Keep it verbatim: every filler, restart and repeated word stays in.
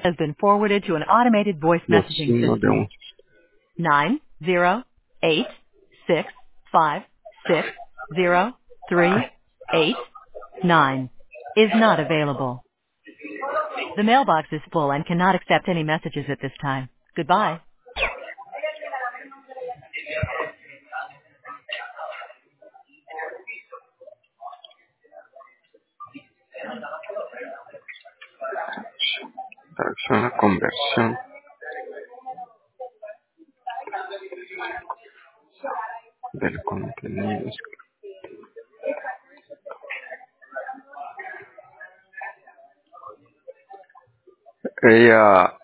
has been forwarded to an automated voice Los messaging signos de system. un... Nine zero eight six five six zero three eight nine is not available. The mailbox is full and cannot accept any messages at this time. Goodbye. Traducción a conversión del contenido. Ella